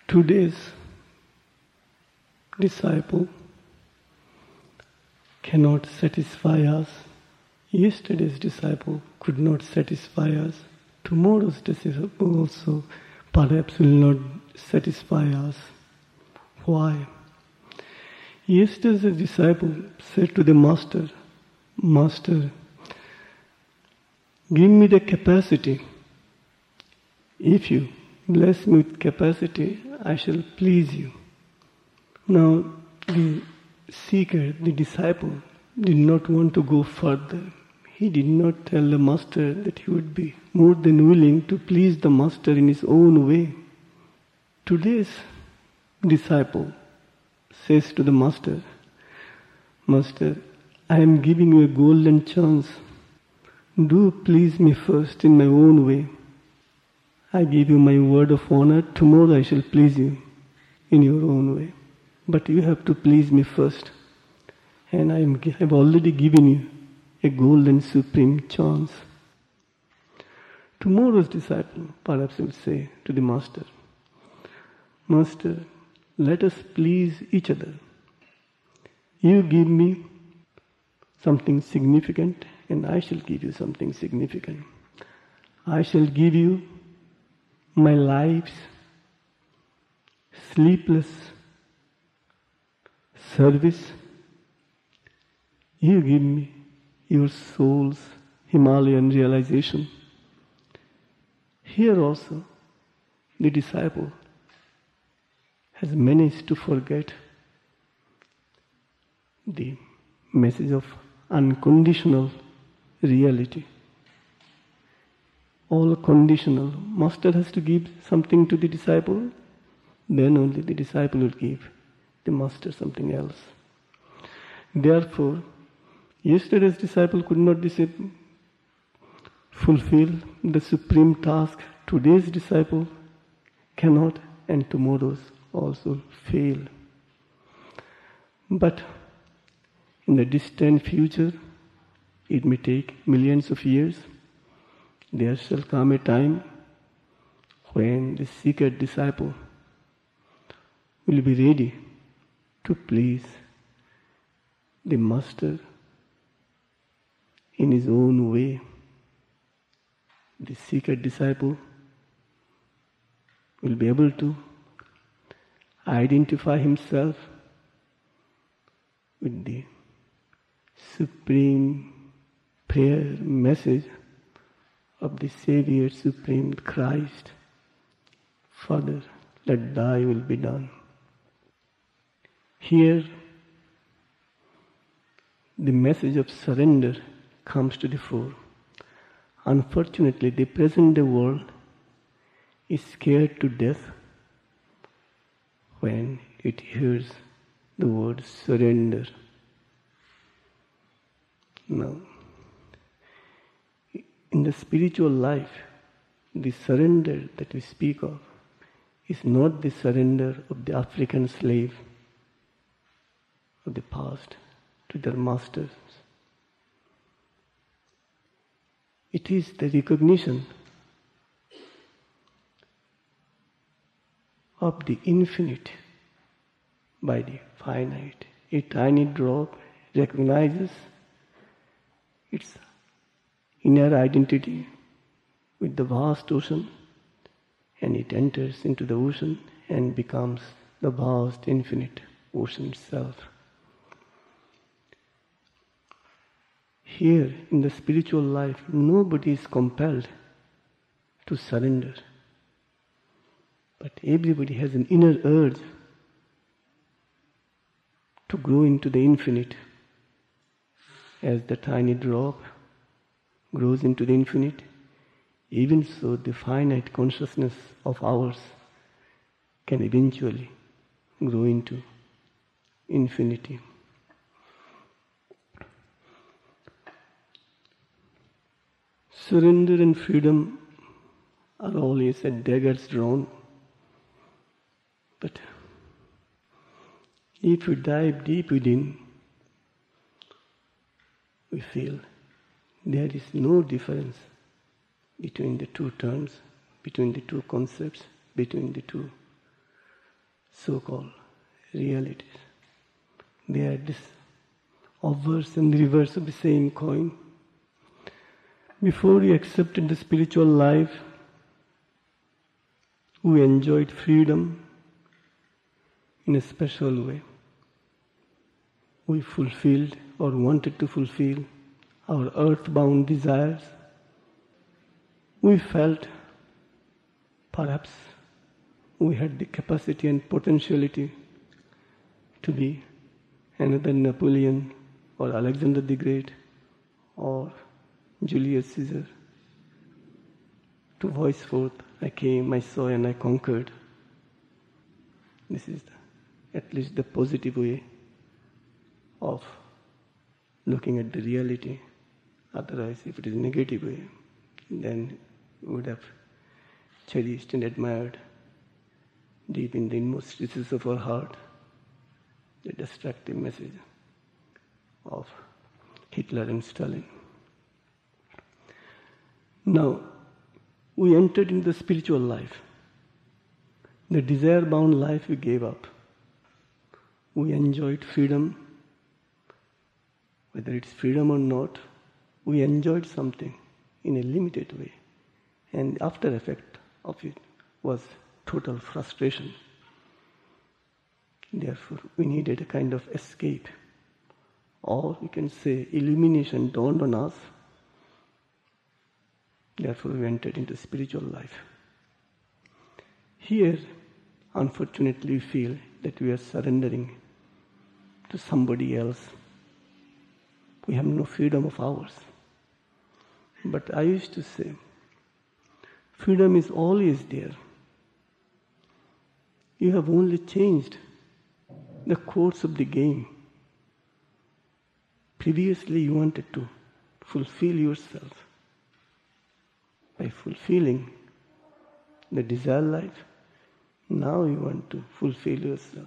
Today's disciple cannot satisfy us. Yesterday's disciple could not satisfy us. Tomorrow's disciple also perhaps will not satisfy us. Why? Yesterday's disciple said to the Master, Master, give me the capacity. If you bless me with capacity, I shall please you. Now, the seeker, the disciple, did not want to go further. He did not tell the Master that he would be more than willing to please the Master in his own way. Today's disciple says to the Master, Master, I am giving you a golden chance. Do please me first in my own way. I give you my word of honor. Tomorrow I shall please you in your own way. But you have to please me first. And I have already given you a golden supreme chance. Tomorrow's disciple perhaps will say to the Master, Master, let us please each other. You give me something significant and I shall give you something significant. I shall give you my life's sleepless service. You give me your soul's Himalayan realization. Here also, the disciple has managed to forget the message of unconditional reality. All conditional. Master has to give something to the disciple, then only the disciple will give the Master something else. Therefore, yesterday's disciple could not fulfill the supreme task. Today's disciple cannot, and tomorrow's also fail. But in the distant future, it may take millions of years, there shall come a time when the seeker disciple will be ready to please the Master in his own way. The seeker disciple will be able to identify himself with the supreme prayer message of the Savior Supreme Christ. Father, let thy will be done. Here, the message of surrender comes to the fore. Unfortunately, the present day world is scared to death when it hears the word surrender. Now, in the spiritual life, the surrender that we speak of is not the surrender of the African slave of the past to their masters. It is the recognition of the infinite by the finite. A tiny drop recognizes its inner identity with the vast ocean, and it enters into the ocean and becomes the vast infinite ocean itself. Here in the spiritual life, nobody is compelled to surrender, but everybody has an inner urge to grow into the infinite. As the tiny drop grows into the infinite, even so the finite consciousness of ours can eventually grow into infinity. Surrender and freedom are always at daggers drawn, but if we dive deep within, we feel there is no difference between the two terms, between the two concepts, between the two so-called realities. They are this obverse and reverse of the same coin. Before we accepted the spiritual life, we enjoyed freedom in a special way. We fulfilled or wanted to fulfill our earthbound desires. We felt perhaps we had the capacity and potentiality to be another Napoleon or Alexander the Great or Julius Caesar. To voice forth, I came, I saw and I conquered. This is at least the positive way of looking at the reality. Otherwise, if it is negative way, then we would have cherished and admired deep in the inmost recesses of our heart the destructive message of Hitler and Stalin. Now, we entered into the spiritual life. The desire-bound life we gave up. We enjoyed freedom. Whether it's freedom or not, we enjoyed something in a limited way. And the after effect of it was total frustration. Therefore, we needed a kind of escape. Or we can say illumination dawned on us. Therefore, we entered into spiritual life. Here, unfortunately, we feel that we are surrendering to somebody else. We have no freedom of ours. But I used to say, freedom is always there. You have only changed the course of the game. Previously, you wanted to fulfill yourself. By fulfilling the desire life, now you want to fulfill yourself.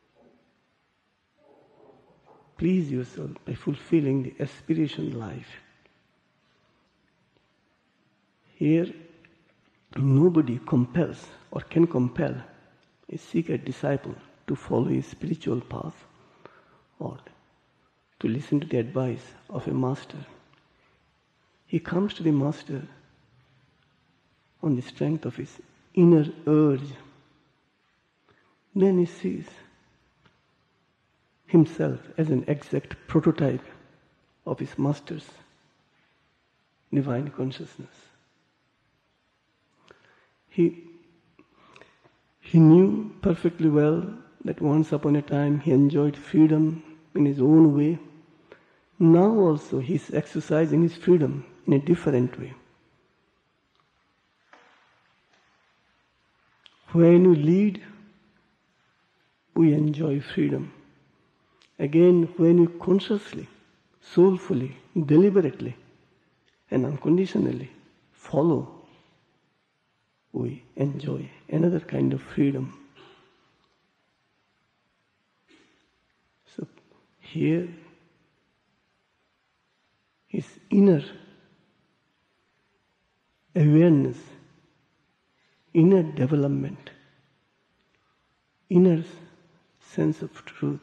Please yourself by fulfilling the aspiration life. Here, nobody compels or can compel a seeker disciple to follow a spiritual path or to listen to the advice of a master. He comes to the master on the strength of his inner urge. Then he sees himself as an exact prototype of his master's divine consciousness. He knew perfectly well that once upon a time he enjoyed freedom in his own way. Now also he is exercising his freedom in a different way. When we lead, we enjoy freedom. Again, when we consciously, soulfully, deliberately, and unconditionally follow, we enjoy another kind of freedom. So here, his inner awareness, inner development, inner sense of truth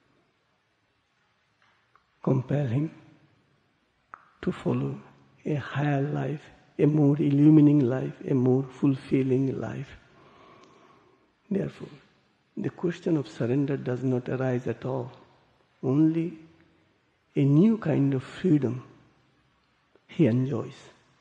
compel him to follow a higher life, a more illumining life, a more fulfilling life. Therefore, the question of surrender does not arise at all. Only a new kind of freedom he enjoys.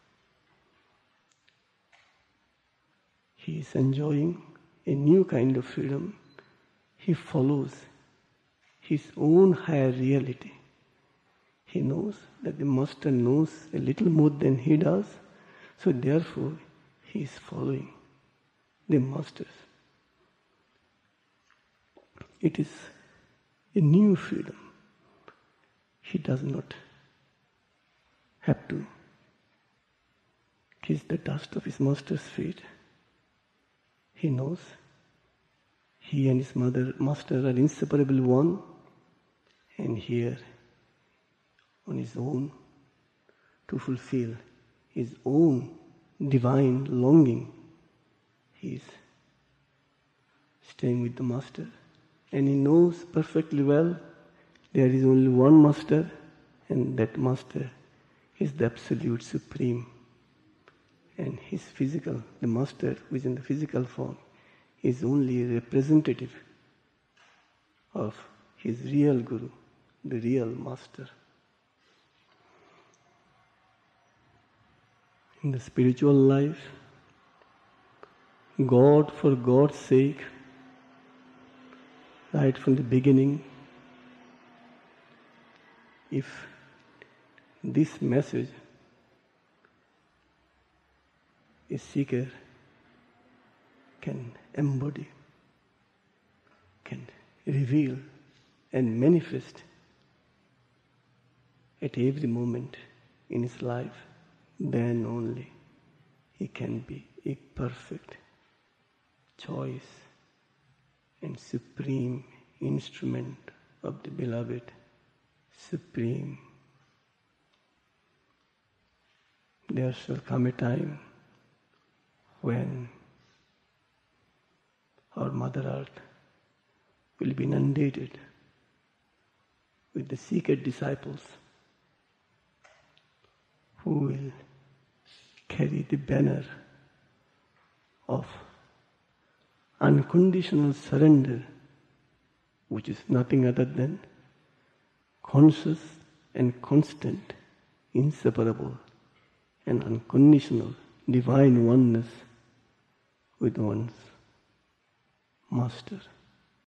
He is enjoying a new kind of freedom. He follows his own higher reality. He knows that the master knows a little more than he does, so therefore he is following the masters. It is a new freedom. He does not have to kiss the dust of his master's feet. He knows he and his master are inseparable one, and here on his own to fulfill his own divine longing, he is staying with the Master. And he knows perfectly well there is only one Master, and that Master is the Absolute Supreme. And his physical, the Master who is in the physical form, is only a representative of his real Guru, the real Master. In the spiritual life, God for God's sake, right from the beginning, if this message a seeker can embody, can reveal and manifest at every moment in his life, then only he can be a perfect choice and supreme instrument of the beloved Supreme. There shall come a time when our Mother Earth will be inundated with the seeker disciples who will carry the banner of unconditional surrender, which is nothing other than conscious and constant, inseparable and unconditional divine oneness with one's Master.